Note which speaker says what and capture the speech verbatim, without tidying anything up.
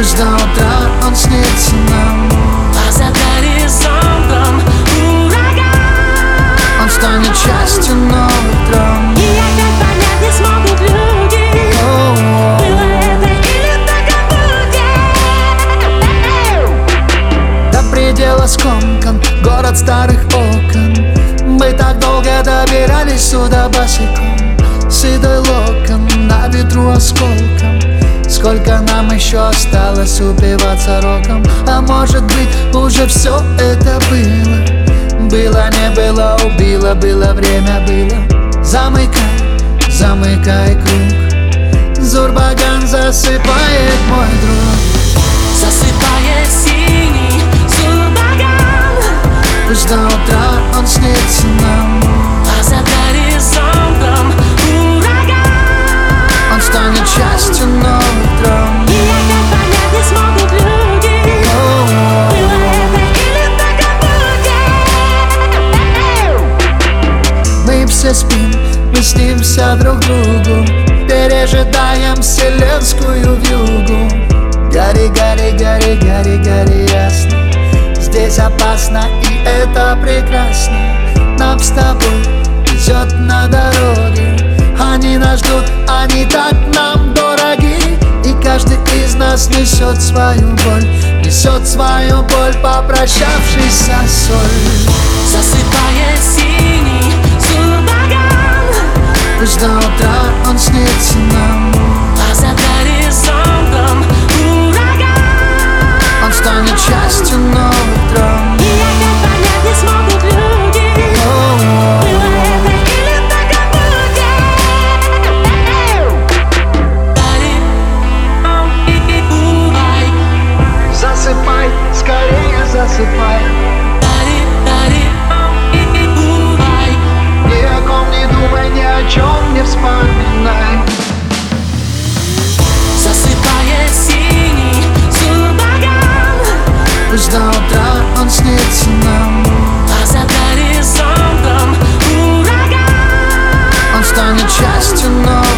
Speaker 1: Пусть до утра он снится нам,
Speaker 2: а за горизонтом ураган.
Speaker 1: он станет частью новых драм.
Speaker 2: И опять понять не смогут люди,
Speaker 1: О-о-о.
Speaker 2: было это или только будет.
Speaker 1: До предела скомкан город старых окон. Мы так долго добирались сюда босиком, седой локон на ветру осколком. Сколько нам еще осталось упиваться роком? А может быть, уже все это было? Было, не было, убило, было, время было. Замыкай, замыкай круг, Зурбаган засыпает, мой друг.
Speaker 2: Засыпает синий Зурбаган,
Speaker 1: Пусть до утра он снится нам,
Speaker 2: а за горизонтом ураган.
Speaker 1: он станет частью новых драм.
Speaker 2: И опять понять не смогут люди,
Speaker 1: О-о-о.
Speaker 2: было это или только будет.
Speaker 1: Мы все спим, мы снимся друг другу, пережидаем вселенскую вьюгу. Гори, гори, гори, гори, гори ясно, здесь опасно и это прекрасно. Нам с тобой везет на дороге, они нас ждут, они так нам дороги. И каждый из нас несет свою боль, несет свою боль, попрощавшись со соль.
Speaker 2: Засыпает синий Зурбаган,
Speaker 1: Пусть до утра он снится нам,
Speaker 2: а за горизонтом ураган.
Speaker 1: он станет частью новых драм.
Speaker 2: И опять понять не смогут люди,
Speaker 1: О-о-о.
Speaker 2: было это или только будет. Дари, и бывай,
Speaker 1: Засыпай, скорее засыпай,
Speaker 2: дари, дари, и бывай.
Speaker 1: ни о ком не думай, ни о чем не вспоминай.
Speaker 2: Засыпает синий Зурбаган,
Speaker 1: Пусть до утра он снится нам,
Speaker 2: а за горизонтом ураган.
Speaker 1: он станет частью новых